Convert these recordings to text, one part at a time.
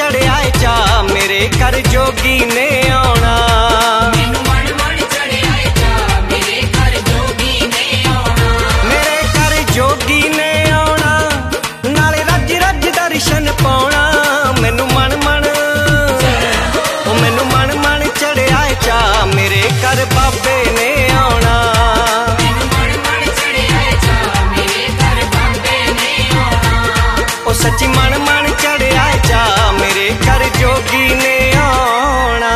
चढ़िया चा मेरे घर जोगी ने आना। मैनू मन मन चढ़िया चा मेरे घर जोगी ने आना। मेरे घर जोगी ने आना नाले रज रज दर्शन पाना। मैनू मन मन चढ़िया चा मेरे घर बाबे ने आना। मैनू मन मन चढ़िया चा मेरे घर बाबे ने आना। ओ सच्ची मन मन चढ़िया चा मेरे घर जोगी ने आना।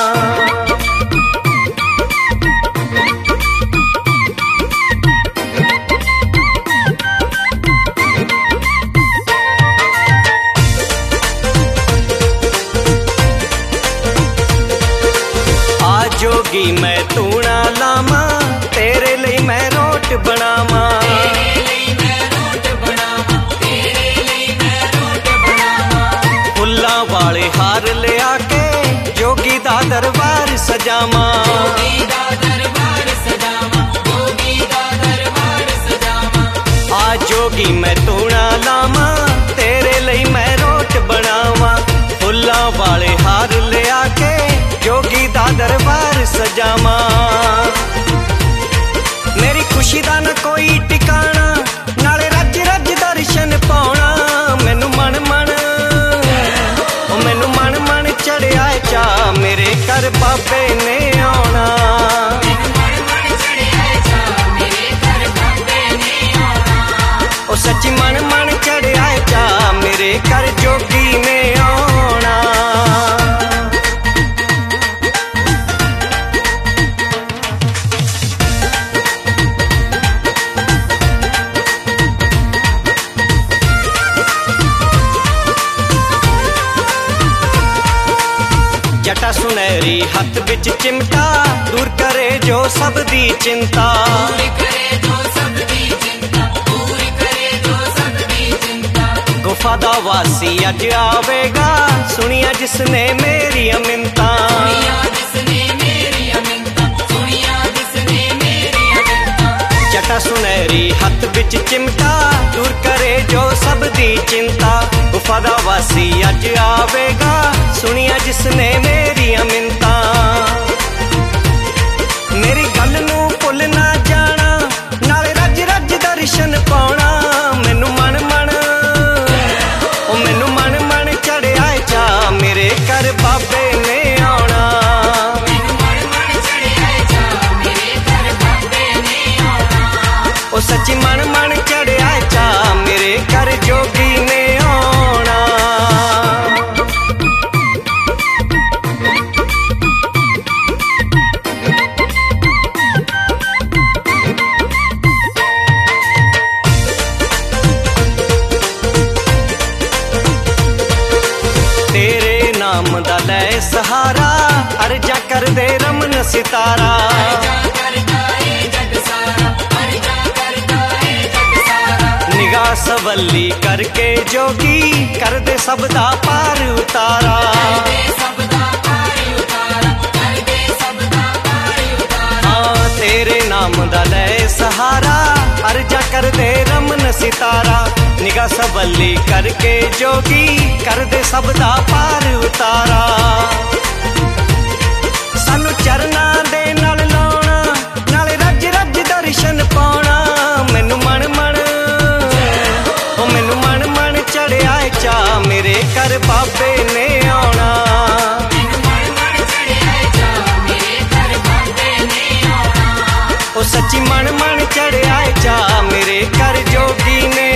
आ जोगी मैं तूना लामा तेरे लिए मैं रोट बनावा। फुल्लां वाले हार ले आके जोगी दा दरबार सजावा। आ जोगी मैं तूना लावा तेरे लिए मैं रोट बनावा। फुल्लां वाले हार ले आके जोगी दा दरबार सजावा। मेरी खुशी दा न कोई टिकाना नाले रज रज दर्शन पाना। मैनू मन मन चढ़िया चा मेरे घर बाबे ने आना। ओ सच्ची मन मन चढ़िया चा मेरे घर जोगी ने आना। जटा सुनहरी हथ बिच चिमटा दूर करे जो सब दी चिंता। गुफा दा वासी अज आवेगा सुनिया जिसने मेरी मिन्नता। जटा सुनहरी हथ बिच चिमटा दूर करे जो सब दी चिंता। गुफा दा वासी अज आवेगा सुनिया जिसने मेरी मिन्नता। मेरी गल नू भुल ना जाना नाले रज रज दर्शन पाना। मैनू मन मन चढ़िया चा मेरे घर बाबे ने आना। ओ सच्ची मन मन चढ़िया चा मेरे घर जोगी ने आना। तेरे नाम दा लै सहारा अर्जा कर दे रमन सितारा। निगाह सवली करके जोगी कर दे सब दा पार उतारा। हाँ तेरे नाम दा लै सहारा अर्जा कर दे रमन सितारा। निगाह सवली करके जोगी कर दे सब दा पार उतारा। सानू चरना दे नाल लाउणा नाले रज रज दर्शन पाउणा। मैनू मन मन चढ़िया चा मेरे घर बाबे ने आना। ओ सच्ची मन मन चढ़िया चा मेरे घर जोगी ने